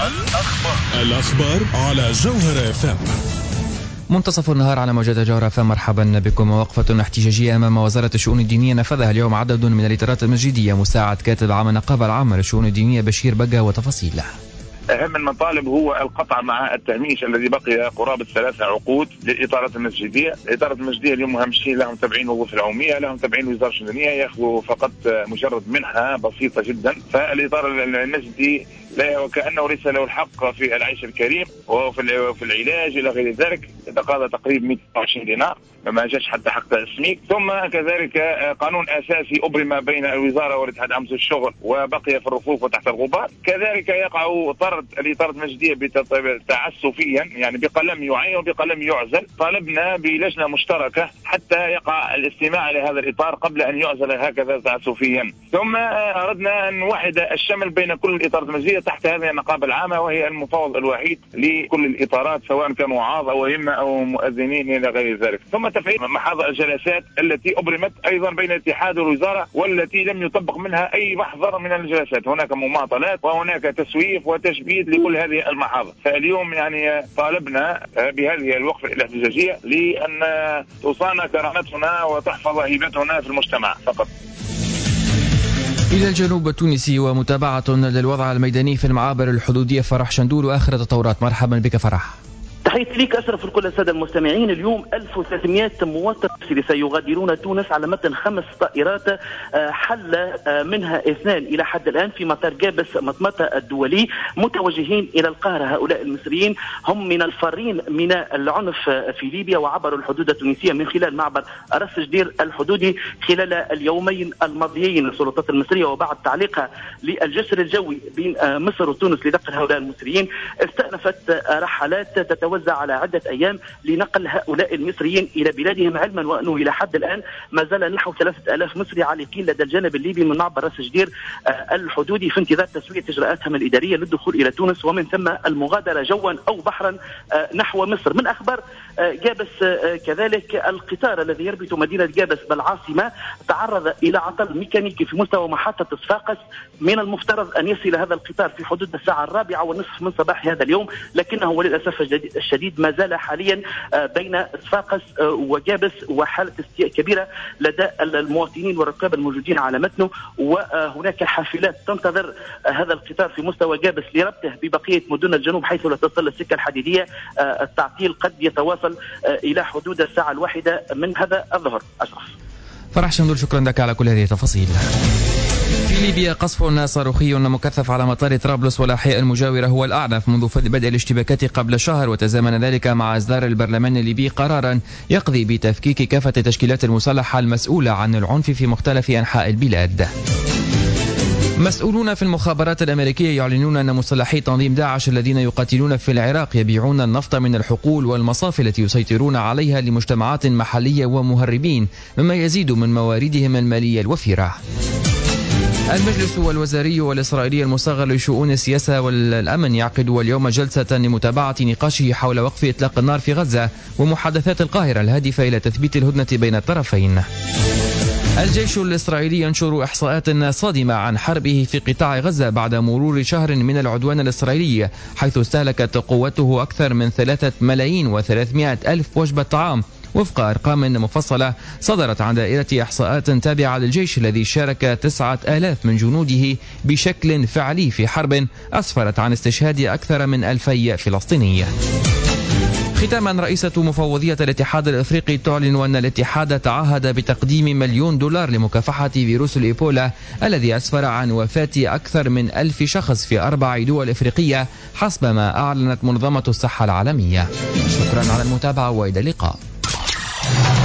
الأخبار على جوهر FM. منتصف النهار على موجة جوهر FM. مرحبا بكم. وقفة احتجاجية أمام وزارة الشؤون الدينية نفذها اليوم عدد من الإطارات المسجدية. مساعد كاتب عام النقابة العامة للشؤون الدينية بشير بقى وتفاصيله. أهم المطالب هو القطع مع التهميش الذي بقي قرابة 3 عقود للإطارات المسجدية. الإطارات المسجدية اليوم مهمشين، لهم 70 وظيفة العمومية، لهم 70 وزارة الشؤون، يأخذوا فقط مجرد منحة بسيطة جدا. فالإطار المسجدي لا وكأنه ليس له الحق في العيش الكريم وفي العلاج إلى غير ذلك. يتقاضى تقريبا 120 دينار، ما جاش حتى حق تسميك. ثم كذلك قانون أساسي أبرم بين الوزارة والاتحاد العام للشغل وبقي في الرفوف وتحت الغبار. كذلك يقع طرد الإطارات المسجدية تعسفيا، يعني بقلم يعين وبقلم يعزل. طالبنا بلجنة مشتركة حتى يقع الاستماع لهذا الإطار قبل أن يعزل هكذا تعسفيا. ثم أردنا أن نوحد الشمل بين كل الإطارات المسجدية تحت هذه النقابة العامة، وهي المفوض الوحيد لكل الإطارات سواء كانوا وعاظ أو أئمة أو مؤذنين إلى غير ذلك. ثم تفعيل محاضر الجلسات التي أبرمت أيضا بين الاتحاد والوزارة والتي لم يطبق منها أي محضر من الجلسات. هناك مماطلات وهناك تسويف وتشبيد لكل هذه المحاضر. فاليوم يعني طالبنا بهذه الوقفة الاحتجاجية لأن تصان كرامتنا وتحفظ هيبتنا في المجتمع فقط. إلى الجنوب التونسي ومتابعة للوضع الميداني في المعابر الحدودية. فرح شندول وآخر التطورات. مرحبا بك فرح. تحياتي ليك أشرف الكل السادة المستمعين. اليوم 1300 مواطن سيغادرون تونس على متن 5 طائرات، حل منها 2 إلى حد الآن في مطار جابس مطمطة الدولي، متوجهين إلى القاهرة. هؤلاء المصريين هم من الفارين من العنف في ليبيا، وعبروا الحدود التونسية من خلال معبر راس جدير الحدودي خلال اليومين الماضيين. السلطات المصرية وبعد تعليقها للجسر الجوي بين مصر وتونس لنقل هؤلاء المصريين استأنفت رحلات تتوزع على عدة أيام لنقل هؤلاء المصريين إلى بلادهم، علما وأنه إلى حد الآن ما زال نحو 3000 مصري عالقين لدى الجانب الليبي من معبر راس جدير الحدودي في انتظار تسوية إجراءاتهم الإدارية للدخول إلى تونس، ومن ثم المغادرة جوا أو بحرا نحو مصر. من أخبار جابس كذلك القطار الذي يربط مدينة جابس بالعاصمة تعرض إلى عطل ميكانيكي في مستوى محطة صفاقس. من المفترض أن يصل هذا القطار في حدود الساعة 4:30 من صباح هذا اليوم، لكنه وللأسف الشديد ما زال حاليا بين صفاقس وجابس، وحالة استياء كبيرة لدى المواطنين والركاب الموجودين على متنه. وهناك حافلات تنتظر هذا القطار في مستوى جابس لربطه ببقية مدن الجنوب حيث لا تصل السكة الحديدية. التعطيل قد يتواصل إلى حدود الساعة 1 من هذا الظهر. أشرف. فرح شندول، شكرا لك على كل هذه التفاصيل. في ليبيا قصف صاروخي مكثف على مطار طرابلس والأحياء المجاورة هو الأعنف منذ بدء الاشتباكات قبل شهر، وتزامن ذلك مع إصدار البرلمان الليبي قرارا يقضي بتفكيك كافة التشكيلات المسلحة المسؤولة عن العنف في مختلف أنحاء البلاد. مسؤولون في المخابرات الأمريكية يعلنون أن مسلحي تنظيم داعش الذين يقاتلون في العراق يبيعون النفط من الحقول والمصافي التي يسيطرون عليها لمجتمعات محلية ومهربين، مما يزيد من مواردهم المالية الوفيرة. المجلس الوزاري والإسرائيلي المصغر لشؤون السياسة والأمن يعقد اليوم جلسة لمتابعة نقاشه حول وقف إطلاق النار في غزة ومحادثات القاهرة الهادفة إلى تثبيت الهدنة بين الطرفين. الجيش الإسرائيلي ينشر إحصاءات صادمة عن حربه في قطاع غزة بعد مرور شهر من العدوان الإسرائيلي، حيث استهلكت قوته أكثر من 3,300,000 وجبة طعام، وفق أرقام مفصلة صدرت عن دائرة إحصاءات تابعة للجيش الذي شارك 9,000 من جنوده بشكل فعلي في حرب أسفرت عن استشهاد أكثر من 2,000 فلسطيني. ختاما، رئيسة مفوضية الاتحاد الافريقي تعلن ان الاتحاد تعهد بتقديم $1,000,000 لمكافحة فيروس الإيبولا الذي اسفر عن وفاة اكثر من 1000 شخص في 4 دول افريقية حسب ما اعلنت منظمة الصحة العالمية. شكرا على المتابعة والى اللقاء.